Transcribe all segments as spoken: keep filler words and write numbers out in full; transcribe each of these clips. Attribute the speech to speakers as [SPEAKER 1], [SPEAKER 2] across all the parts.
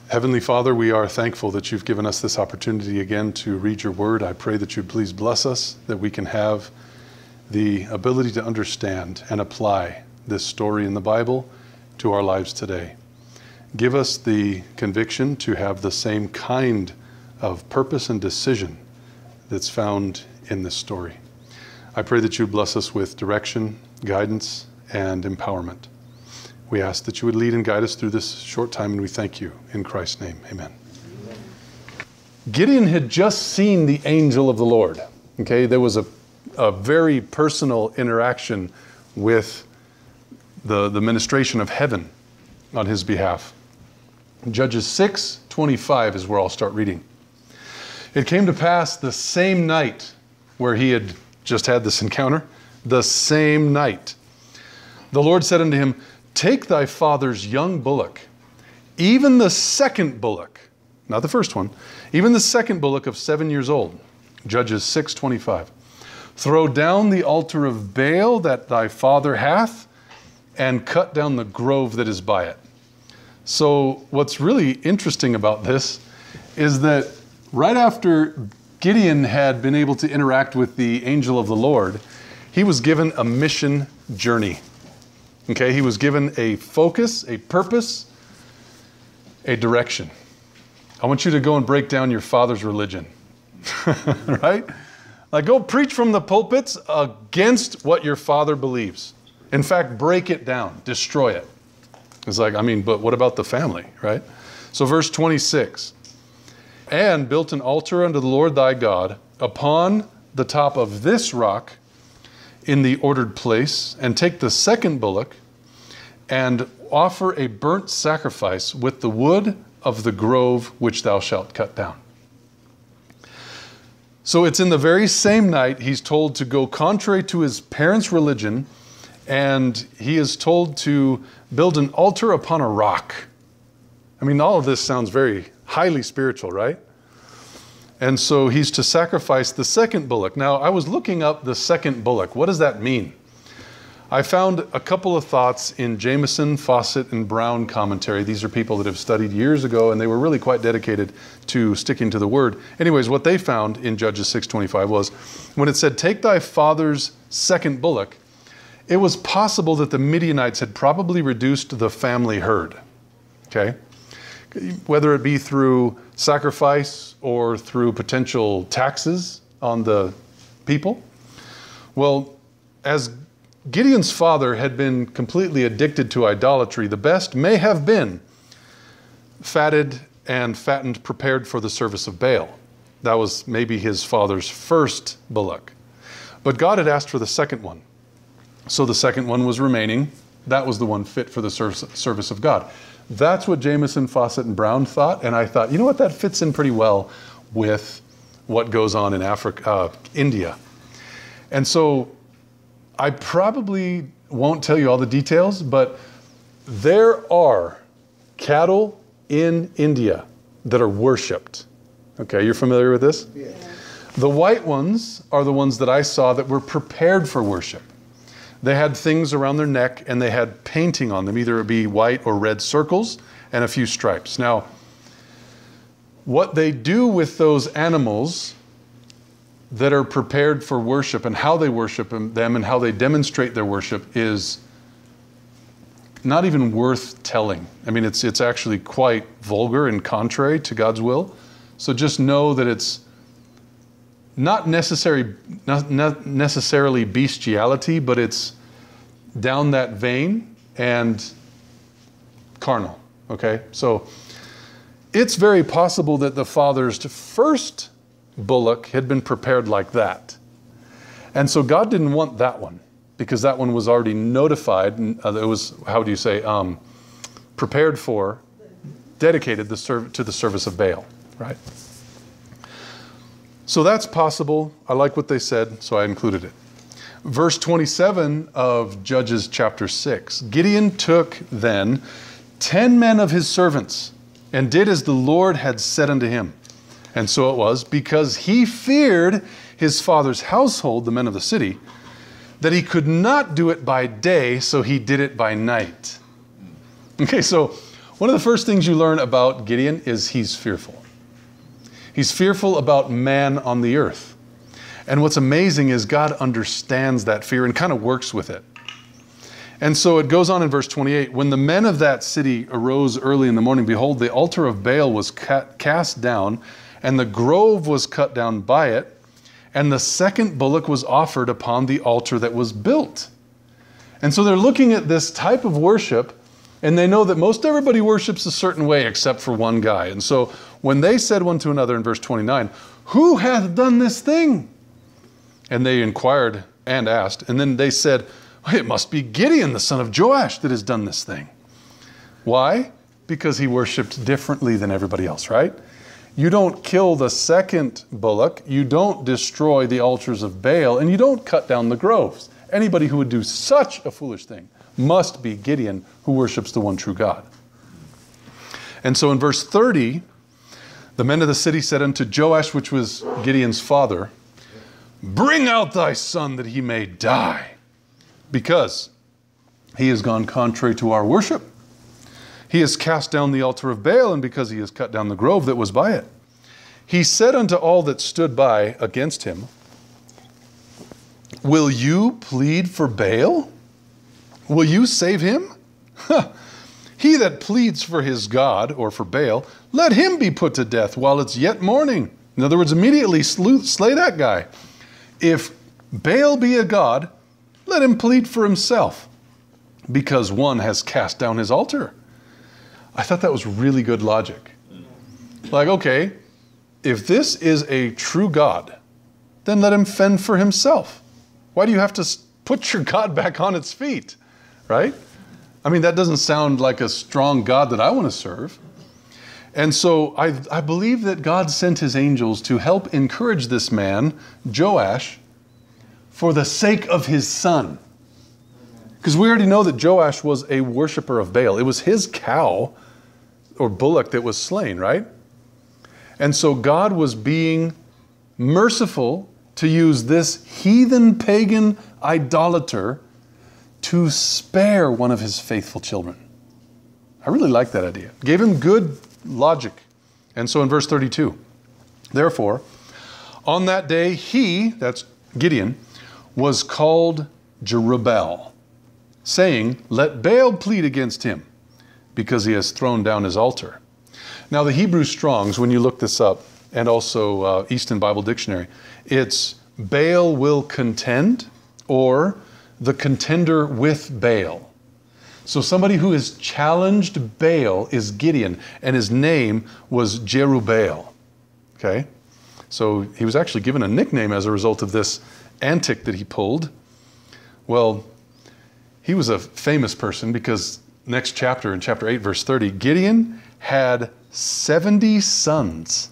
[SPEAKER 1] Heavenly Father, we are thankful that you've given us this opportunity again to read your word. I pray that you'd please bless us, that we can have the ability to understand and apply this story in the Bible to our lives today. Give us the conviction to have the same kind of purpose and decision that's found in this story. I pray that you bless us with direction, guidance, and empowerment. We ask that you would lead and guide us through this short time, and we thank you in Christ's name. Amen. Amen. Gideon had just seen the angel of the Lord. Okay, there was a, a very personal interaction with the, the ministration of heaven on his behalf. Judges six twenty-five is where I'll start reading. It came to pass the same night where he had just had this encounter, the same night, the Lord said unto him, take thy father's young bullock, even the second bullock, not the first one, even the second bullock of seven years old. Judges six twenty-five. Throw down the altar of Baal that thy father hath, and cut down the grove that is by it. So what's really interesting about this is that right after Gideon had been able to interact with the angel of the Lord, he was given a mission journey. Okay, he was given a focus, a purpose, a direction. I want you to go and break down your father's religion, right? Like, go preach from the pulpits against what your father believes. In fact, break it down, destroy it. It's like, I mean, but what about the family, right? So verse twenty-six, and built an altar unto the Lord thy God upon the top of this rock, in the ordered place, and take the second bullock and offer a burnt sacrifice with the wood of the grove which thou shalt cut down. So it's in the very same night he's told to go contrary to his parents' religion, and he is told to build an altar upon a rock. I mean, all of this sounds very highly spiritual, right? And so he's to sacrifice the second bullock. Now, I was looking up the second bullock. What does that mean? I found a couple of thoughts in Jamieson, Fawcett, and Brown commentary. These are people that have studied years ago, and they were really quite dedicated to sticking to the word. Anyways, what they found in Judges six twenty-five was, when it said, take thy father's second bullock, it was possible that the Midianites had probably reduced the family herd, okay? Whether it be through sacrifice or through potential taxes on the people. Well, as Gideon's father had been completely addicted to idolatry, the best may have been fatted and fattened, prepared for the service of Baal. That was maybe his father's first bullock. But God had asked for the second one. So the second one was remaining. That was the one fit for the service of God. That's what Jamieson, Fawcett, and Brown thought. And I thought, you know what, that fits in pretty well with what goes on in Africa, uh, India. And so I probably won't tell you all the details, but there are cattle in India that are worshipped. Okay, you're familiar with this? Yeah. The white ones are the ones that I saw that were prepared for worship. They had things around their neck and they had painting on them, either it be white or red circles and a few stripes. Now, what they do with those animals that are prepared for worship and how they worship them and how they demonstrate their worship is not even worth telling. I mean, it's, it's actually quite vulgar and contrary to God's will. So just know that it's not necessary, not, not necessarily bestiality, but it's down that vein and carnal, okay? So it's very possible that the father's first bullock had been prepared like that. And so God didn't want that one because that one was already notified. And uh, it was, how do you say, um, prepared for, dedicated the serv- to the service of Baal, right? So that's possible. I like what they said, so I included it. Verse twenty-seven of Judges chapter six. Gideon took then ten men of his servants and did as the Lord had said unto him. And so it was, because he feared his father's household, the men of the city, that he could not do it by day, so he did it by night. Okay, so One of the first things you learn about Gideon is he's fearful. He's fearful about man on the earth. And what's amazing is God understands that fear and kind of works with it. And so it goes on in verse twenty-eight. When the men of that city arose early in the morning, behold, the altar of Baal was cast down, and the grove was cut down by it, and the second bullock was offered upon the altar that was built. And so they're looking at this type of worship, and they know that most everybody worships a certain way except for one guy. And so when they said one to another in verse twenty-nine, who hath done this thing? And they inquired and asked, and then they said, it must be Gideon, the son of Joash, that has done this thing. Why? Because he worshiped differently than everybody else, right? You don't kill the second bullock, you don't destroy the altars of Baal, and you don't cut down the groves. Anybody who would do such a foolish thing must be Gideon, who worships the one true God. And so in verse thirty, the men of the city said unto Joash, which was Gideon's father, bring out thy son that he may die, because he has gone contrary to our worship. He has cast down the altar of Baal, and because he has cut down the grove that was by it. He said unto all that stood by against him, will you plead for Baal? Will you save him? He that pleads for his God, or for Baal, let him be put to death while it's yet morning. In other words, immediately slay that guy. If Baal be a god, let him plead for himself, because one has cast down his altar. I thought that was really good logic. Like, okay, if this is a true God, then let him fend for himself. Why do you have to put your God back on its feet, right? I mean, that doesn't sound like a strong God that I want to serve. And so I, I believe that God sent his angels to help encourage this man, Joash, for the sake of his son. Because we already know that Joash was a worshiper of Baal. It was his cow or bullock that was slain, right? And so God was being merciful to use this heathen pagan idolater to spare one of his faithful children. I really like that idea. Gave him good logic. And so in verse thirty-two, therefore, on that day he, that's Gideon, was called Jerubbaal, saying, let Baal plead against him, because he has thrown down his altar. Now the Hebrew Strongs, when you look this up, and also uh, Easton Bible Dictionary, it's Baal will contend, or the contender with Baal. So somebody who has challenged Baal is Gideon, and his name was Jerubbaal. Okay? So he was actually given a nickname as a result of this antic that he pulled. Well, he was a famous person because next chapter, in chapter eight, verse thirty, Gideon had seventy sons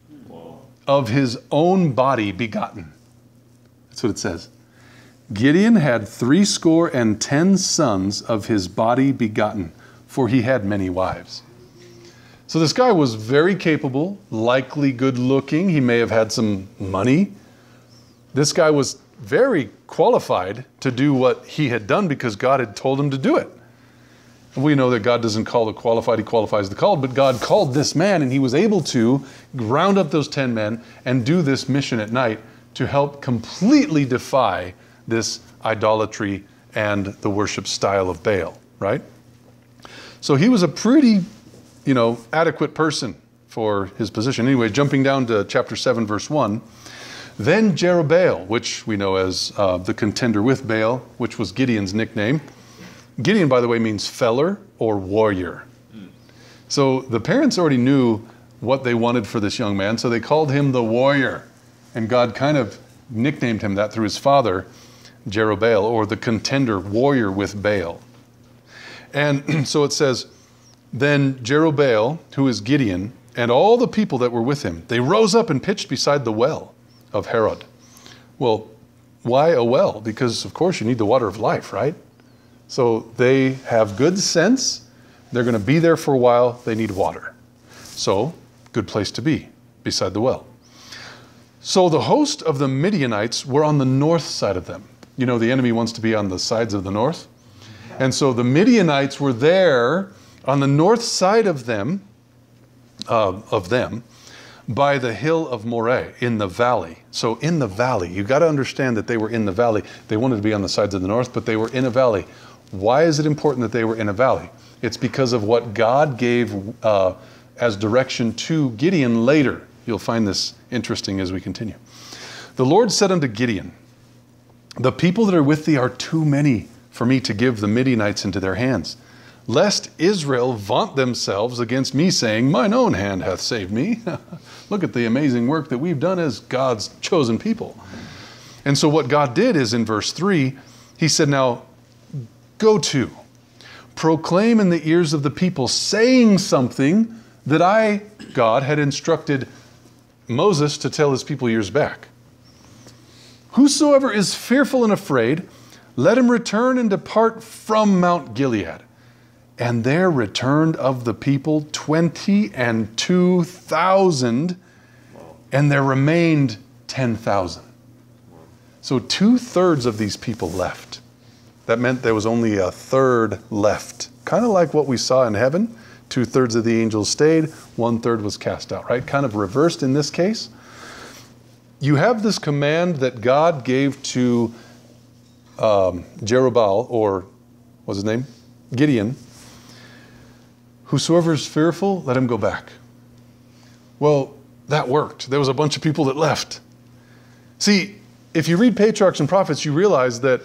[SPEAKER 1] of his own body begotten. That's what it says. Gideon had threescore and ten sons of his body begotten, for he had many wives. So this guy was very capable, likely good looking. He may have had some money. This guy was very qualified to do what he had done because God had told him to do it. And we know that God doesn't call the qualified, he qualifies the called, but God called this man and he was able to round up those ten men and do this mission at night to help completely defy this idolatry and the worship style of Baal, right? So he was a pretty, you know, adequate person for his position. Anyway, jumping down to chapter seven, verse one, then Jerubbaal, which we know as uh, the contender with Baal, which was Gideon's nickname. Gideon, by the way, means feller or warrior. So the parents already knew what they wanted for this young man, so they called him the warrior. And God kind of nicknamed him that through his father, Jerubbaal, or the contender, warrior with Baal. And so it says, then Jerubbaal, who is Gideon, and all the people that were with him, they rose up and pitched beside the well of Harod. Well, why a well? Because, of course, you need the water of life, right? So they have good sense. They're going to be there for a while. They need water. So, good place to be, beside the well. So the host of the Midianites were on the north side of them. You know, the enemy wants to be on the sides of the north. And so the Midianites were there On the north side of them, uh, of them, by the hill of Moreh, in the valley. So in the valley, you got to understand that they were in the valley. They wanted to be on the sides of the north, but they were in a valley. Why is it important that they were in a valley? It's because of what God gave uh, as direction to Gideon later. You'll find this interesting as we continue. The Lord said unto Gideon, the people that are with thee are too many for me to give the Midianites into their hands, lest Israel vaunt themselves against me, saying, mine own hand hath saved me. Look at the amazing work that we've done as God's chosen people. And so what God did is in verse three, he said, now go to, proclaim in the ears of the people, saying something that I, God, had instructed Moses to tell his people years back. Whosoever is fearful and afraid, let him return and depart from Mount Gilead. And there returned of the people twenty and two thousand, and there remained ten thousand. So two thirds of these people left. That meant there was only a third left. Kind of like what we saw in heaven. Two thirds of the angels stayed, one third was cast out, right? Kind of reversed in this case. You have this command that God gave to um, Jerubbaal, or what's his name? Gideon. Whosoever is fearful, let him go back. Well, that worked. There was a bunch of people that left. See, if you read Patriarchs and Prophets, you realize that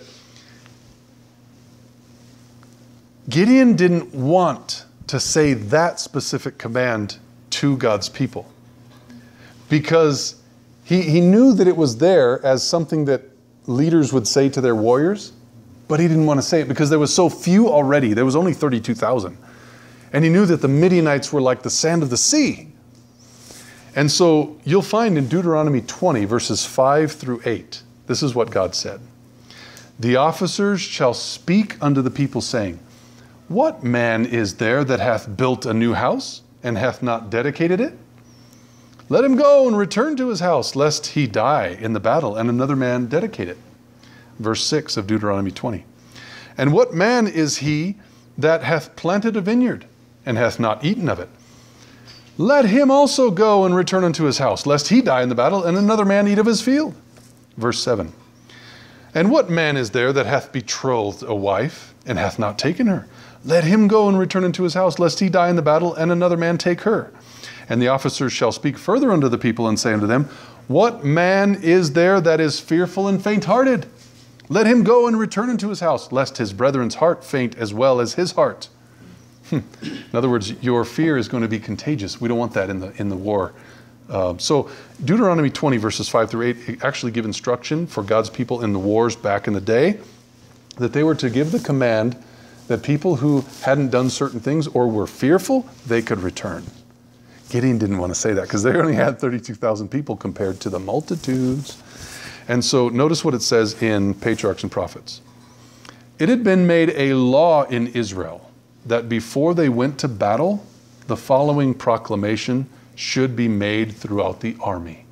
[SPEAKER 1] Gideon didn't want to say that specific command to God's people, because he, he knew that it was there as something that leaders would say to their warriors, but he didn't want to say it because there was so few already. There was only thirty-two thousand. And he knew that the Midianites were like the sand of the sea. And so you'll find in Deuteronomy twenty, verses five through eight, this is what God said. The officers shall speak unto the people, saying, what man is there that hath built a new house, and hath not dedicated it? Let him go and return to his house, lest he die in the battle, and another man dedicate it. Verse six of Deuteronomy twenty. And what man is he that hath planted a vineyard, and hath not eaten of it? Let him also go and return unto his house, lest he die in the battle, and another man eat of his field. Verse seven. And what man is there that hath betrothed a wife, and hath not taken her? Let him go and return into his house, lest he die in the battle, and another man take her. And the officers shall speak further unto the people, and say unto them, what man is there that is fearful and faint-hearted? Let him go and return into his house, lest his brethren's heart faint as well as his heart. In other words, your fear is going to be contagious. We don't want that in the in the war. Uh, so Deuteronomy twenty, verses five through eight, actually give instruction for God's people in the wars back in the day, that they were to give the command that people who hadn't done certain things or were fearful, they could return. Gideon didn't want to say that because they only had thirty-two thousand people compared to the multitudes. And so notice what it says in Patriarchs and Prophets. It had been made a law in Israel that before they went to battle, the following proclamation should be made throughout the army.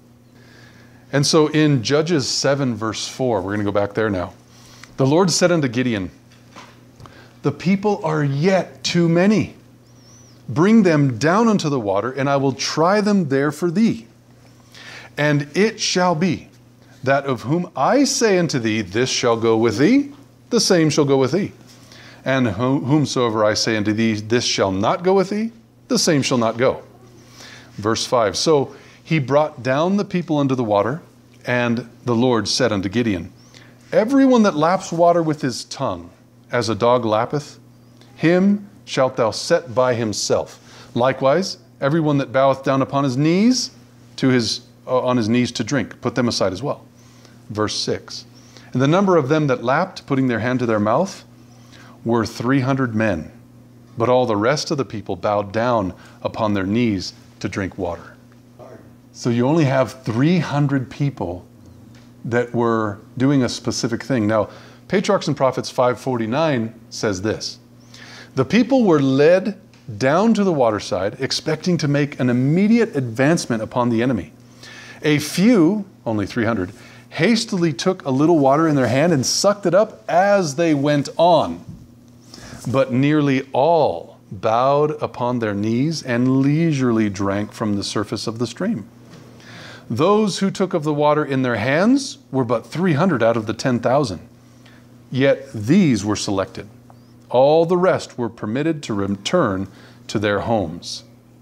[SPEAKER 1] And so in Judges seven, verse four, we're going to go back there now. The Lord said unto Gideon, the people are yet too many. Bring them down unto the water, and I will try them there for thee. And it shall be that of whom I say unto thee, this shall go with thee, the same shall go with thee. And whomsoever I say unto thee, this shall not go with thee, the same shall not go. Verse five, so he brought down the people unto the water, and the Lord said unto Gideon, everyone that laps water with his tongue, as a dog lappeth, him shalt thou set by himself. Likewise, everyone that boweth down upon his knees, to his uh, on his knees to drink, put them aside as well. Verse six, and the number of them that lapped, putting their hand to their mouth, were three hundred men. But all the rest of the people bowed down upon their knees to drink water. So you only have three hundred people that were doing a specific thing. Now, Patriarchs and Prophets five forty-nine says this. The people were led down to the waterside, expecting to make an immediate advancement upon the enemy. A few, only three hundred, hastily took a little water in their hand and sucked it up as they went on. But nearly all bowed upon their knees and leisurely drank from the surface of the stream. Those who took of the water in their hands were but three hundred out of the ten thousand. Yet these were selected. All the rest were permitted to return to their homes.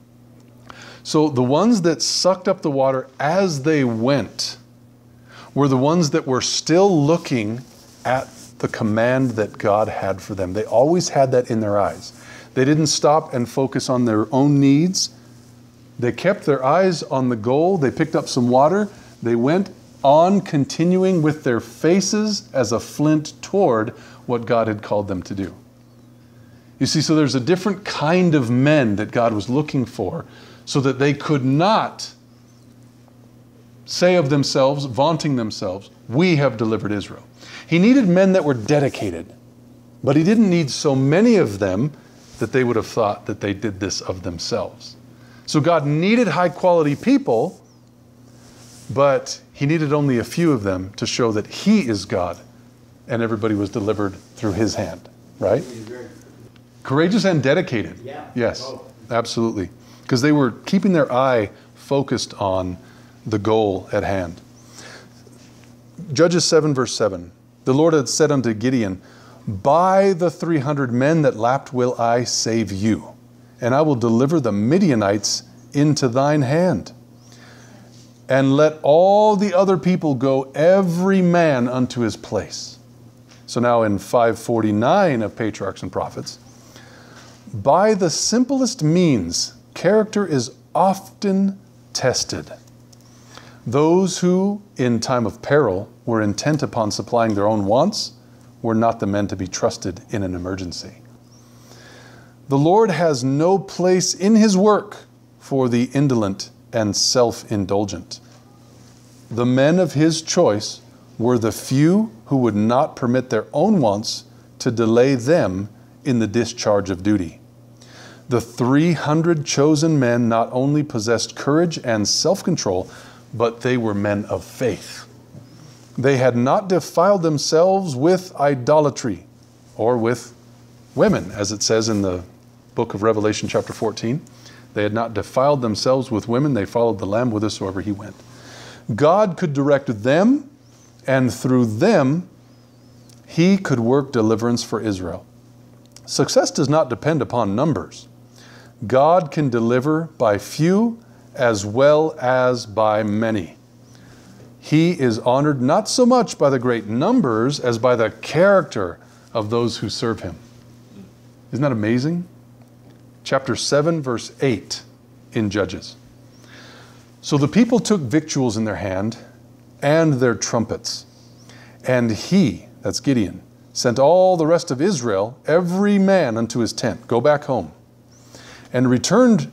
[SPEAKER 1] So the ones that sucked up the water as they went were the ones that were still looking at the command that God had for them. They always had that in their eyes. They didn't stop and focus on their own needs. They kept their eyes on the goal. They picked up some water. They went on continuing with their faces as a flint toward what God had called them to do. You see, so there's a different kind of men that God was looking for so that they could not say of themselves, vaunting themselves, we have delivered Israel. He needed men that were dedicated, but he didn't need so many of them that they would have thought that they did this of themselves. So God needed high quality people, but he needed only a few of them to show that he is God and everybody was delivered through his hand, right? Courageous and dedicated.
[SPEAKER 2] Yeah.
[SPEAKER 1] Yes,
[SPEAKER 2] Oh.
[SPEAKER 1] absolutely. Because they were keeping their eye focused on the goal at hand. Judges seven verse seven. The Lord had said unto Gideon, by the three hundred men that lapped will I save you, and I will deliver the Midianites into thine hand. And let all the other people go, every man unto his place. So now in five forty-nine of Patriarchs and Prophets, by the simplest means, character is often tested. Those who, in time of peril, were intent upon supplying their own wants were not the men to be trusted in an emergency. The Lord has no place in his work for the indolent and self-indulgent. The men of his choice were the few who would not permit their own wants to delay them in the discharge of duty. The three hundred chosen men not only possessed courage and self-control, but they were men of faith. They had not defiled themselves with idolatry or with women, as it says in the book of Revelation chapter fourteen. They had not defiled themselves with women. They followed the Lamb whithersoever he went. God could direct them, and through them, he could work deliverance for Israel. Success does not depend upon numbers. God can deliver by few as well as by many. He is honored not so much by the great numbers as by the character of those who serve him. Isn't that amazing? Chapter seven, verse eight in Judges. So the people took victuals in their hand and their trumpets. And he, that's Gideon, sent all the rest of Israel, every man unto his tent. Go back home. And returned,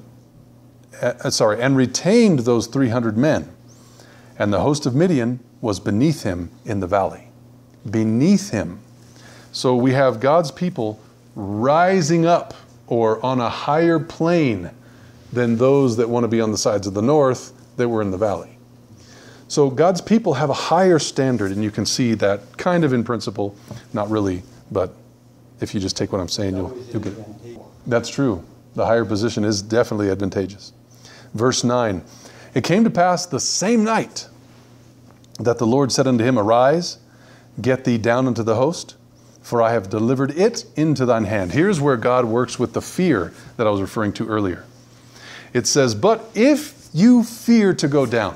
[SPEAKER 1] uh, sorry, and retained those three hundred men. And the host of Midian was beneath him in the valley. Beneath him. So we have God's people rising up or on a higher plane than those that want to be on the sides of the north that were in the valley. So God's people have a higher standard, and you can see that kind of in principle, not really, but if you just take what I'm saying, you'll, you'll get it. That's true. The higher position is definitely advantageous. Verse nine, it came to pass the same night that the Lord said unto him, arise, get thee down unto the host, for I have delivered it into thine hand. Here's where God works with the fear that I was referring to earlier. It says, but if you fear to go down,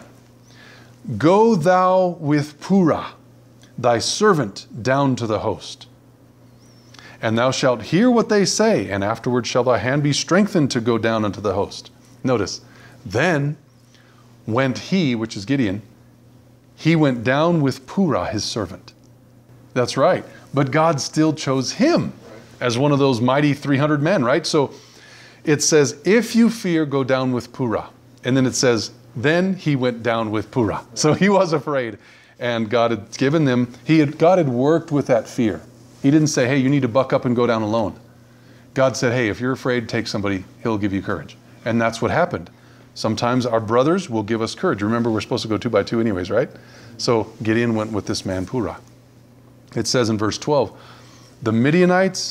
[SPEAKER 1] go thou with Purah, thy servant, down to the host. And thou shalt hear what they say, and afterward shall thy hand be strengthened to go down unto the host. Notice, then went he, which is Gideon, he went down with Purah, his servant. That's right. But God still chose him as one of those mighty three hundred men, right? So it says, if you fear, go down with Purah. And then it says, then he went down with Purah. So he was afraid. And God had given them, he had, God had worked with that fear. He didn't say, hey, you need to buck up and go down alone. God said, hey, if you're afraid, take somebody, he'll give you courage. And that's what happened. Sometimes our brothers will give us courage. Remember, we're supposed to go two by two anyways, right? So Gideon went with this man, Purah. It says in verse twelve, the Midianites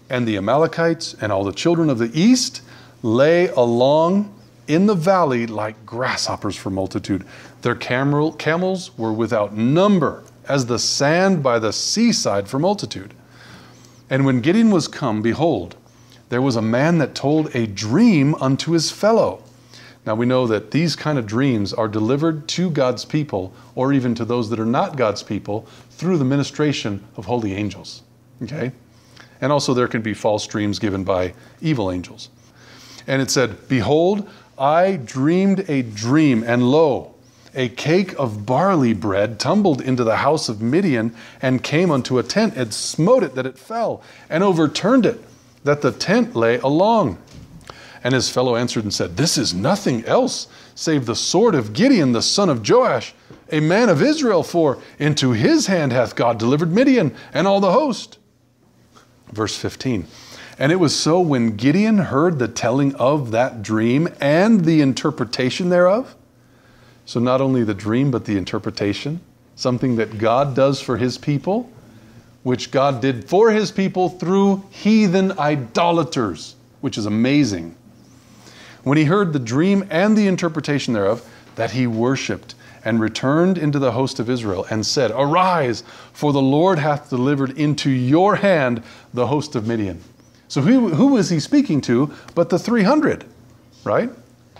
[SPEAKER 1] And the Amalekites and all the children of the east lay along in the valley like grasshoppers for multitude. Their camel, camels were without number, as the sand by the seaside for multitude. And when Gideon was come, behold, there was a man that told a dream unto his fellow. Now we know that these kind of dreams are delivered to God's people, or even to those that are not God's people, through the ministration of holy angels. Okay? And also there can be false dreams given by evil angels. And it said, behold, I dreamed a dream, and lo, a cake of barley bread tumbled into the house of Midian, and came unto a tent, and smote it that it fell, and overturned it, that the tent lay along. And his fellow answered and said, this is nothing else save the sword of Gideon, the son of Joash, a man of Israel, for into his hand hath God delivered Midian and all the host. Verse fifteen. And it was so, when Gideon heard the telling of that dream and the interpretation thereof. So not only the dream, but the interpretation, something that God does for his people, which God did for his people through heathen idolaters, which is amazing. When he heard the dream and the interpretation thereof, that he worshipped and returned into the host of Israel and said, arise, for the Lord hath delivered into your hand the host of Midian. So who, who was he speaking to but the three hundred, right?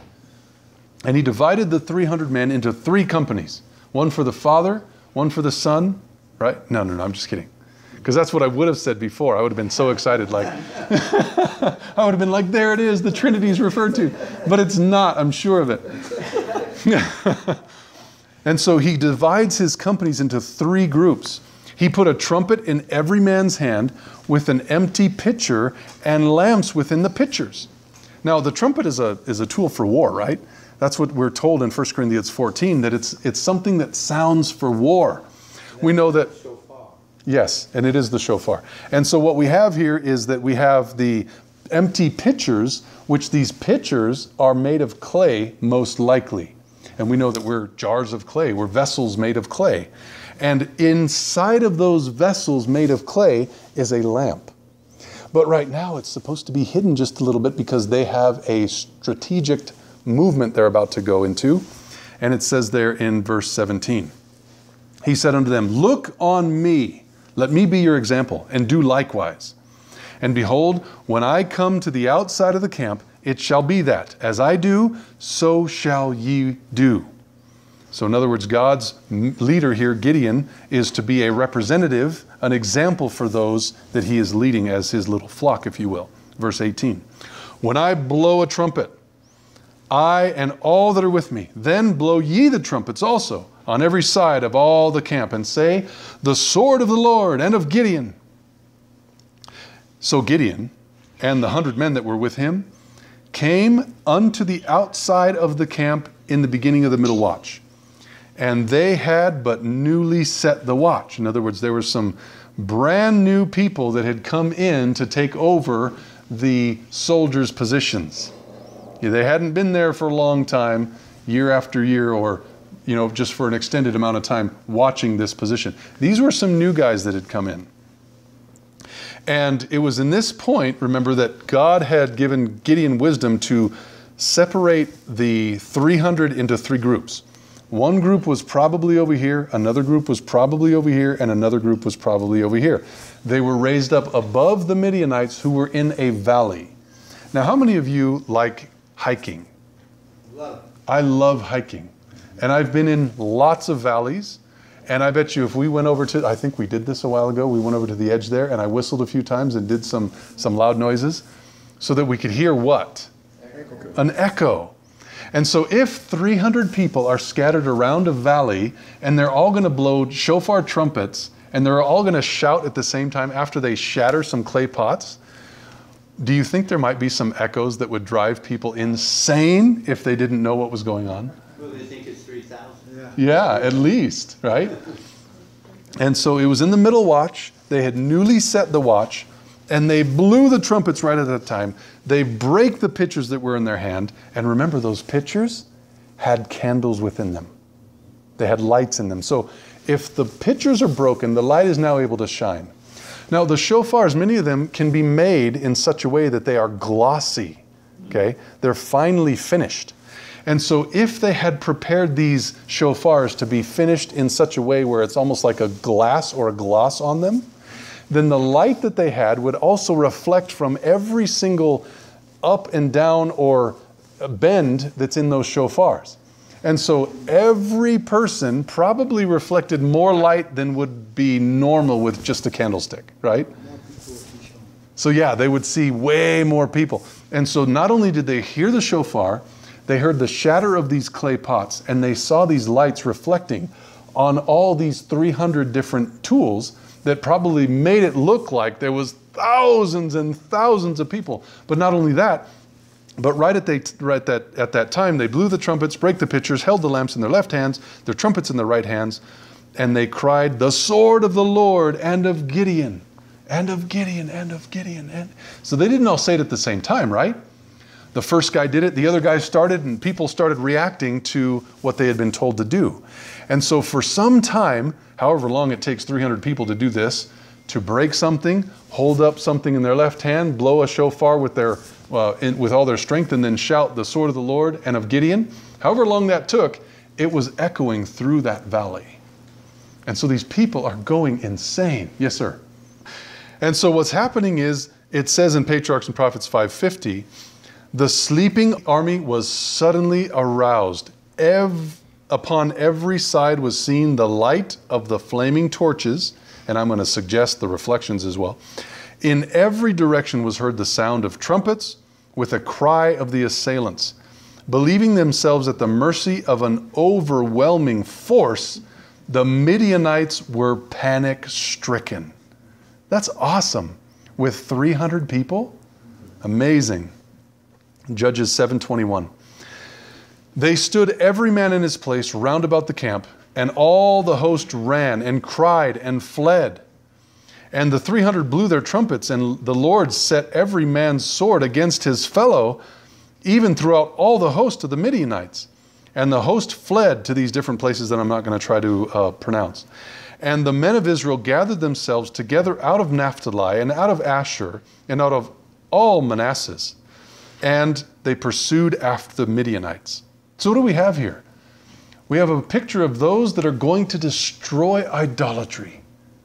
[SPEAKER 1] And he divided the three hundred men into three companies. One for the Father, one for the Son, right? No, no, no, I'm just kidding. Because that's what I would have said before. I would have been so excited, like, I would have been like, there it is, the Trinity is referred to. But it's not, I'm sure of it. And so he divides his companies into three groups. He put a trumpet in every man's hand with an empty pitcher and lamps within the pitchers. Now, the trumpet is a, is a tool for war, right? That's what we're told in First Corinthians fourteen, that it's, it's something that sounds for war. We know that, yes, and it is the shofar. And so what we have here is that we have the empty pitchers, which these pitchers are made of clay, most likely. And we know that we're jars of clay, we're vessels made of clay. And inside of those vessels made of clay is a lamp. But right now it's supposed to be hidden just a little bit because they have a strategic movement they're about to go into. And it says there in verse seventeen, he said unto them, look on me, let me be your example, and do likewise. And behold, when I come to the outside of the camp, it shall be that, as I do, so shall ye do. So in other words, God's leader here, Gideon, is to be a representative, an example for those that he is leading as his little flock, if you will. Verse eighteen, when I blow a trumpet, I and all that are with me, then blow ye the trumpets also on every side of all the camp, and say, the sword of the Lord and of Gideon. So Gideon and the hundred men that were with him came unto the outside of the camp in the beginning of the middle watch. And they had but newly set the watch. In other words, there were some brand new people that had come in to take over the soldiers' positions. They hadn't been there for a long time, year after year, or you know, just for an extended amount of time watching this position. These were some new guys that had come in. And it was in this point, remember, that God had given Gideon wisdom to separate the three hundred into three groups. One group was probably over here, another group was probably over here, and another group was probably over here. They were raised up above the Midianites who were in a valley. Now, how many of you like hiking? Love. I love hiking. And I've been in lots of valleys. And I bet you if we went over to, I think we did this a while ago, we went over to the edge there and I whistled a few times and did some, some loud noises so that we could hear what? Echo. An echo. And so if three hundred people are scattered around a valley and they're all going to blow shofar trumpets and they're all going to shout at the same time after they shatter some clay pots, do you think there might be some echoes that would drive people insane if they didn't know what was going on?
[SPEAKER 2] Well, they think it's three thousand. Yeah.
[SPEAKER 1] Yeah, at least, right? And so it was in the middle watch. They had newly set the watch, and they blew the trumpets right at that time. They break the pitchers that were in their hand. And remember, those pitchers had candles within them. They had lights in them. So if the pitchers are broken, the light is now able to shine. Now, the shofars, many of them can be made in such a way that they are glossy, okay? They're finely finished. And so if they had prepared these shofars to be finished in such a way where it's almost like a glass or a gloss on them, then the light that they had would also reflect from every single up and down or bend that's in those shofars. And so every person probably reflected more light than would be normal with just a candlestick, right? So yeah, they would see way more people. And so not only did they hear the shofar, they heard the shatter of these clay pots, and they saw these lights reflecting on all these three hundred different tools that probably made it look like there was thousands and thousands of people. But not only that, but right at, they, right that, at that time, they blew the trumpets, brake the pitchers, held the lamps in their left hands, their trumpets in their right hands, and they cried, "The sword of the Lord and of Gideon, and of Gideon, and of Gideon." And so they didn't all say it at the same time, right? The first guy did it, the other guy started, and people started reacting to what they had been told to do. And so for some time, however long it takes three hundred people to do this, to break something, hold up something in their left hand, blow a shofar with, their, uh, in, with all their strength, and then shout, "The sword of the Lord and of Gideon," however long that took, it was echoing through that valley. And so these people are going insane. Yes, sir. And so what's happening is, it says in Patriarchs and Prophets five fifty, the sleeping army was suddenly aroused. Ev- upon every side was seen the light of the flaming torches, and I'm going to suggest the reflections as well. In every direction was heard the sound of trumpets, with a cry of the assailants. Believing themselves at the mercy of an overwhelming force, the Midianites were panic-stricken. That's awesome. With three hundred people? Amazing. Judges seven twenty-one. They stood every man in his place round about the camp, and all the host ran and cried and fled. And the three hundred blew their trumpets, and the Lord set every man's sword against his fellow, even throughout all the host of the Midianites. And the host fled to these different places that I'm not going to try to uh, pronounce. And the men of Israel gathered themselves together out of Naphtali and out of Asher and out of all Manasseh, and they pursued after the Midianites. So what do we have here? We have a picture of those that are going to destroy idolatry.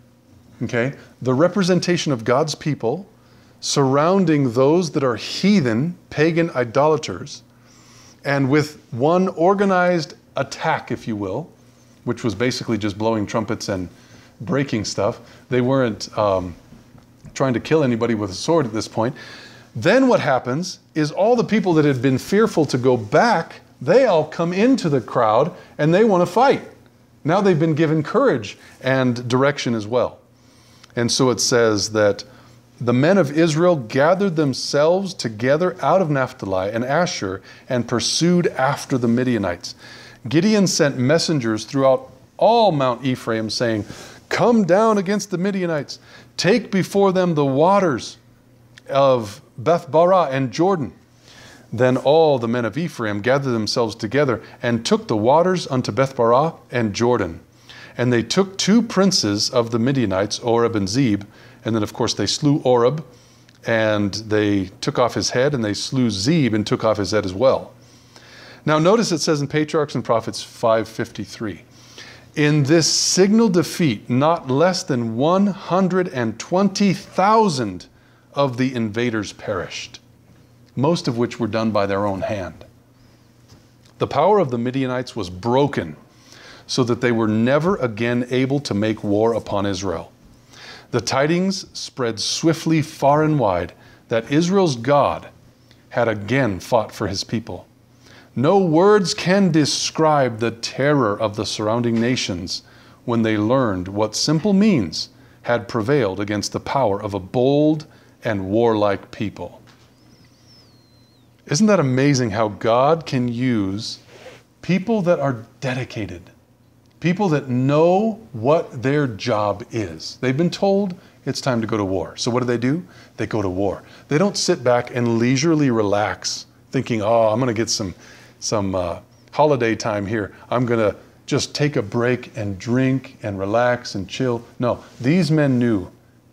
[SPEAKER 1] Okay? The representation of God's people surrounding those that are heathen, pagan idolaters, and with one organized attack, if you will, which was basically just blowing trumpets and breaking stuff. They weren't um, trying to kill anybody with a sword at this point. Then what happens is all the people that had been fearful to go back, they all come into the crowd and they want to fight. Now they've been given courage and direction as well. And so it says that the men of Israel gathered themselves together out of Naphtali and Asher and pursued after the Midianites. Gideon sent messengers throughout all Mount Ephraim saying, "Come down against the Midianites, take before them the waters of Beth-barah and Jordan." Then all the men of Ephraim gathered themselves together and took the waters unto Beth-barah and Jordan. And they took two princes of the Midianites, Oreb and Zeb, and then of course they slew Oreb, and they took off his head, and they slew Zeb and took off his head as well. Now notice it says in Patriarchs and Prophets five fifty-three, in this signal defeat, not less than one hundred twenty thousand of the invaders perished, most of which were done by their own hand. The power of the Midianites was broken, so that they were never again able to make war upon Israel. The tidings spread swiftly far and wide that Israel's God had again fought for his people. No words can describe the terror of the surrounding nations when they learned what simple means had prevailed against the power of a bold and warlike people. Isn't that amazing how God can use people that are dedicated, people that know what their job is. They've been told it's time to go to war. So what do they do? They go to war. They don't sit back and leisurely relax thinking, oh, I'm going to get some, some uh, holiday time here. I'm going to just take a break and drink and relax and chill. No, these men knew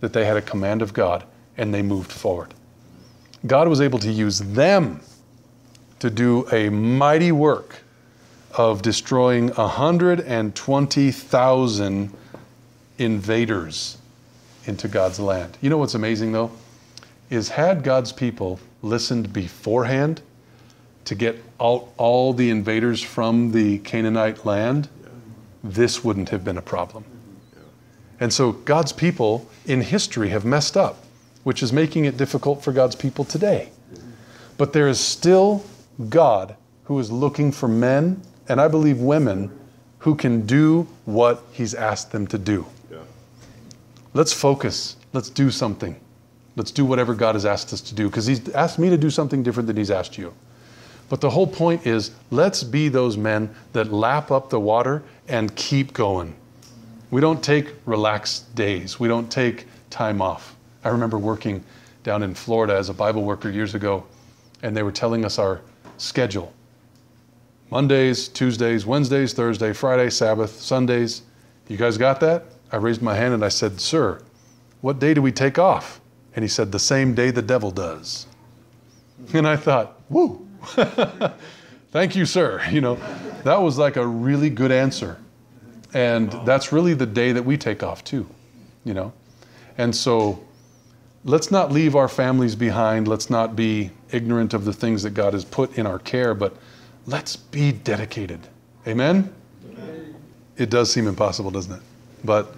[SPEAKER 1] that they had a command of God and they moved forward. God was able to use them to do a mighty work of destroying one hundred twenty thousand invaders into God's land. You know what's amazing though? Is had God's people listened beforehand to get out all the invaders from the Canaanite land, this wouldn't have been a problem. And so God's people in history have messed up, which is making it difficult for God's people today. But there is still God who is looking for men, and I believe women, who can do what He's asked them to do. Yeah. Let's focus. Let's do something. Let's do whatever God has asked us to do, because He's asked me to do something different than He's asked you. But the whole point is, let's be those men that lap up the water and keep going. We don't take relaxed days. We don't take time off. I remember working down in Florida as a Bible worker years ago, and they were telling us our schedule. Mondays, Tuesdays, Wednesdays, Thursday, Friday, Sabbath, Sundays. You guys got that? I raised my hand and I said, "Sir, what day do we take off?" And he said, "The same day the devil does." And I thought, woo, thank you, sir. You know, that was like a really good answer. And that's really the day that we take off too, you know. And so let's not leave our families behind. Let's not be ignorant of the things that God has put in our care, but let's be dedicated. Amen? Amen. It does seem impossible, doesn't it? But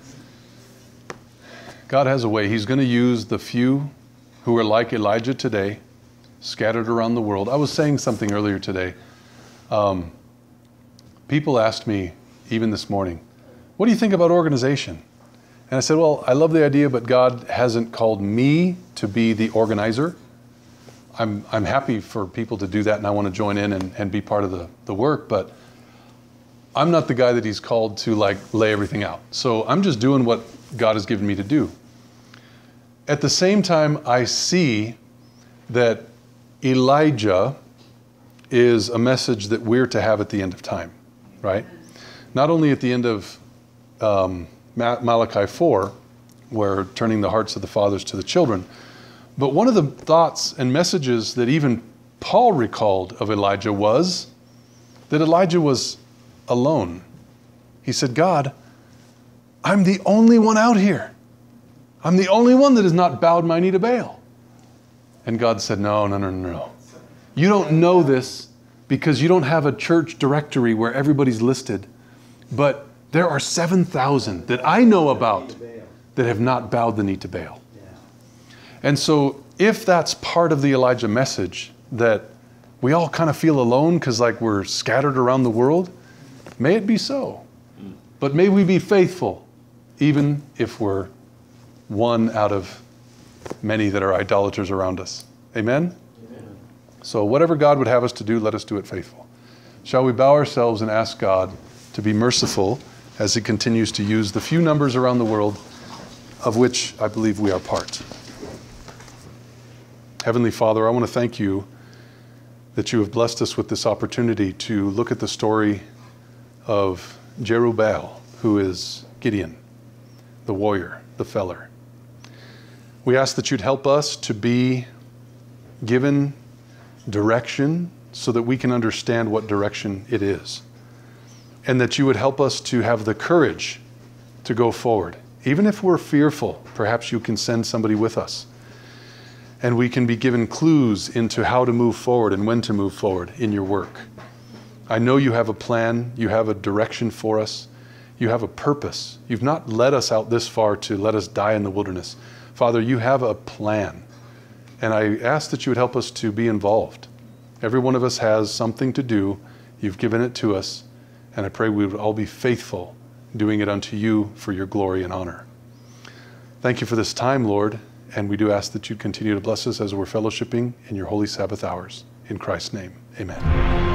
[SPEAKER 1] God has a way. He's going to use the few who are like Elijah today, scattered around the world. I was saying something earlier today. Um, people asked me, even this morning, "What do you think about organization?" And I said, well, I love the idea, but God hasn't called me to be the organizer. I'm, I'm happy for people to do that, and I want to join in and, and be part of the, the work, but I'm not the guy that He's called to like lay everything out. So I'm just doing what God has given me to do. At the same time, I see that Elijah is a message that we're to have at the end of time, right? Not only at the end of um, Malachi four, where turning the hearts of the fathers to the children, but one of the thoughts and messages that even Paul recalled of Elijah was that Elijah was alone. He said, "God, I'm the only one out here. I'm the only one that has not bowed my knee to Baal." And God said, no, no, no, no, no. You don't know this because you don't have a church directory where everybody's listed. But there are seven thousand that I know about that have not bowed the knee to Baal. And so if that's part of the Elijah message, that we all kind of feel alone because like we're scattered around the world, may it be so. But may we be faithful, even if we're one out of many that are idolaters around us. Amen? Amen? So whatever God would have us to do, let us do it faithful. Shall we bow ourselves and ask God to be merciful as He continues to use the few numbers around the world of which I believe we are part. Heavenly Father, I want to thank You that You have blessed us with this opportunity to look at the story of Jerubbaal, who is Gideon, the warrior, the feller. We ask that You'd help us to be given direction so that we can understand what direction it is. And that You would help us to have the courage to go forward. Even if we're fearful, perhaps You can send somebody with us. And we can be given clues into how to move forward and when to move forward in Your work. I know You have a plan. You have a direction for us. You have a purpose. You've not led us out this far to let us die in the wilderness. Father, You have a plan. And I ask that You would help us to be involved. Every one of us has something to do. You've given it to us. And I pray we would all be faithful, doing it unto You for Your glory and honor. Thank You for this time, Lord. And we do ask that You continue to bless us as we're fellowshipping in Your holy Sabbath hours. In Christ's name, amen.